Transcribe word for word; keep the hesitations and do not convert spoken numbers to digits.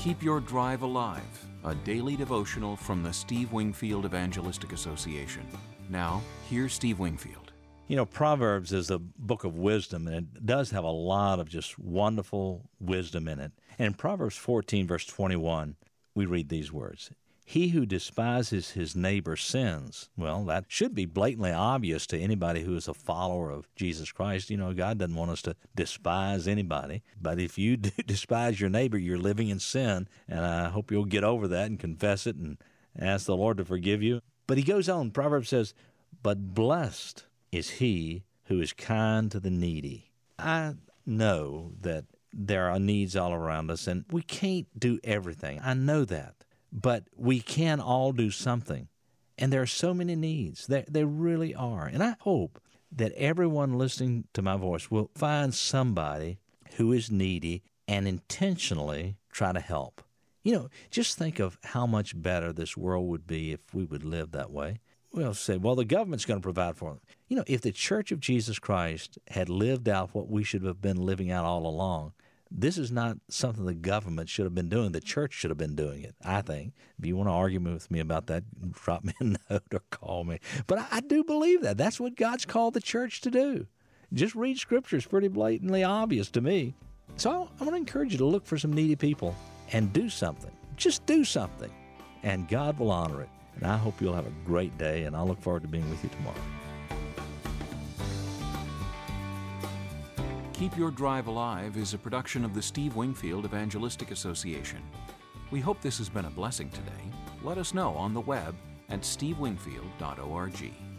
Keep Your Drive Alive, a daily devotional from the Steve Wingfield Evangelistic Association. Now, here's Steve Wingfield. You know, Proverbs is a book of wisdom, and it does have a lot of just wonderful wisdom in it. And in Proverbs fourteen, verse twenty-one, we read these words: "He who despises his neighbor sins." Well, that should be blatantly obvious to anybody who is a follower of Jesus Christ. You know, God doesn't want us to despise anybody. But if you do despise your neighbor, you're living in sin. And I hope you'll get over that and confess it and ask the Lord to forgive you. But he goes on. Proverbs says, "But blessed is he who is kind to the needy." I know that there are needs all around us, and we can't do everything. I know that. But we can all do something. And there are so many needs. There, there really are. And I hope that everyone listening to my voice will find somebody who is needy and intentionally try to help. You know, just think of how much better this world would be if we would live that way. We'll say, well, the government's going to provide for them. You know, if the Church of Jesus Christ had lived out what we should have been living out all along, this is not something the government should have been doing. The church should have been doing it, I think. If you want to argue with me about that, drop me a note or call me. But I, I do believe that. That's what God's called the church to do. Just read Scripture. It's pretty blatantly obvious to me. So I, I want to encourage you to look for some needy people and do something. Just do something, and God will honor it. And I hope you'll have a great day, and I'll look forward to being with you tomorrow. Keep Your Drive Alive is a production of the Steve Wingfield Evangelistic Association. We hope this has been a blessing today. Let us know on the web at steve wingfield dot org.